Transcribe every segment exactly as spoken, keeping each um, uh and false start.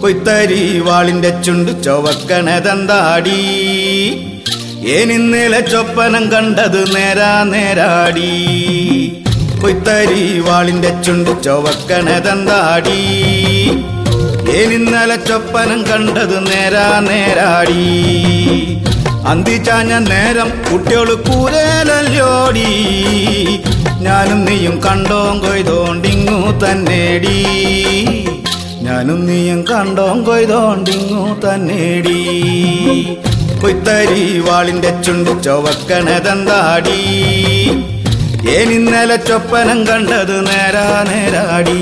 പൊയ്ത്തരി വാളിന്റെ ചുണ്ടു ചുവക്കണതെന്താടി ഏനിന്നലെ ചൊപ്പനം കണ്ടത് നേരാ നേരാടി പൊയ്ത്തരി വാളിന്റെ ചുണ്ടു ചുവക്കണതെന്താടി ഏനിന്നലെ ചൊപ്പനം കണ്ടത് നേരാ നേരാടി അന്തിച്ചാഞ്ഞ നേരം കുട്ടിയോള് കൂരേലല്ലോടി ഞാനും നീയും കണ്ടോം കൊയ്തോണ്ടിങ്ങു തന്നേടി ഞാനും നീയും കണ്ടോം കൊയ്തോണ്ടിങ്ങു തന്നേടി പൊയ്ത്തരി വാളിന്റെ ചുണ്ടു ചുവക്കണതെന്താടി ഏനിന്നലെ ചൊപ്പനം കണ്ടത് നേരാ നേരാടി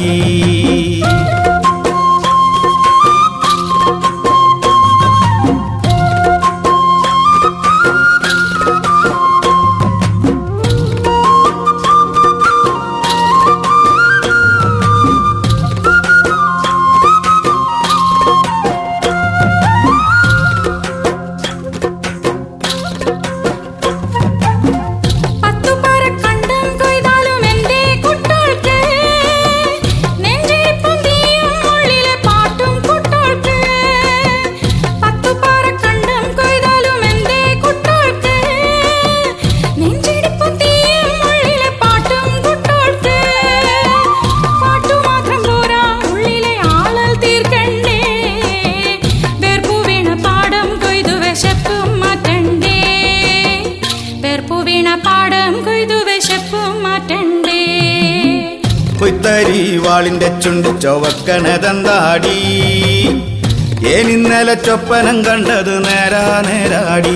പൊയ്ത്തരി വാളിന്റെ ചുണ്ടു ചുവക്കണതെന്താടി ഏനിന്നലെ ചൊപ്പനം കണ്ടത് നേരാ നേരാടി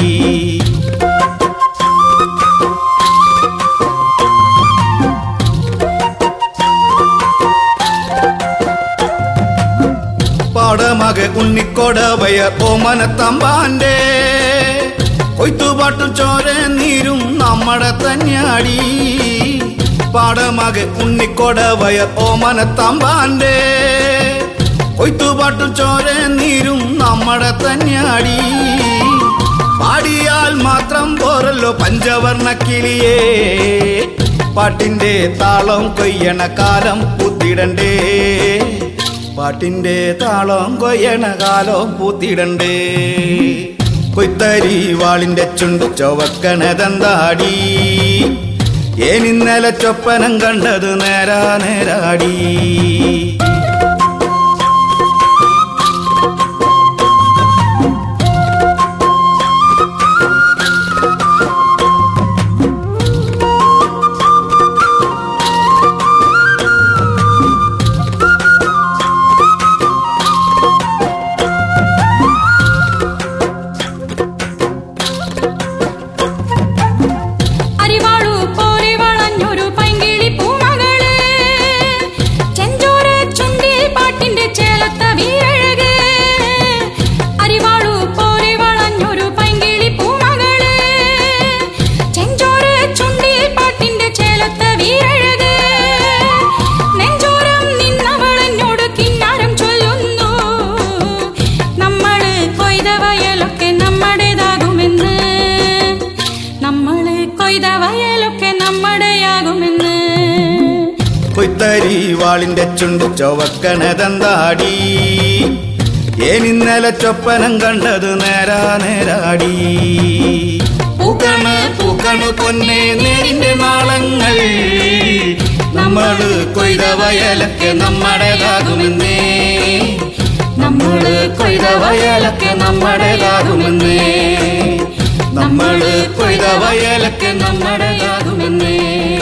പാടമകെ ഉണ്ണിക്കൊടവയ ഓമനത്തമ്പാന്റെ കൊയ്ത്തുപാട്ടും ചോര നീരും നമ്മടെ തന്നെയാടി പാടമകെ ഉണ്ണിക്കൊടവയ ഓമനത്തമ്പാന്റെ കൊയ്ത്തുപാട്ടും ചോര നീരും നമ്മടെ തന്നെയാടി പാടിയാൽ മാത്രം പോരല്ലോ പഞ്ചവർണ്ണ കിളിയേ പാട്ടിന്റെ താളം കൊയ്യണ കാലം പൂത്തിടണ്ടേ പാട്ടിന്റെ താളം കൊയ്യണ കാലം പൂത്തിടണ്ടേ പൊയ്ത്തരി വാളിന്റെ ചുണ്ടു ചുവക്കണതെന്താടി ഏനിന്നലെ ചൊപ്പനം കണ്ടത് നേരാ നേരാടി പൊയ്ത്തരി വാളിന്റെ ചുണ്ടു ചുവക്കണതെന്താടി ഏനിന്നലെ ചൊപ്പനം കണ്ടത് നേരാ നേരാടി പൂക്കണ് പൂക്കണു പൊന്നെ നേരിന്റെ നാളങ്ങൾ നമ്മള് കൊയ്ത വയലൊക്കെ നമ്മുടേതാകുമെന്നേ നമ്മള് കൊയ്ത വയലൊക്കെ നമ്മുടേതാകുമെന്നേ നമ്മള് കൊയ്ത വയലൊക്കെ നമ്മുടേതാകുമെന്നേ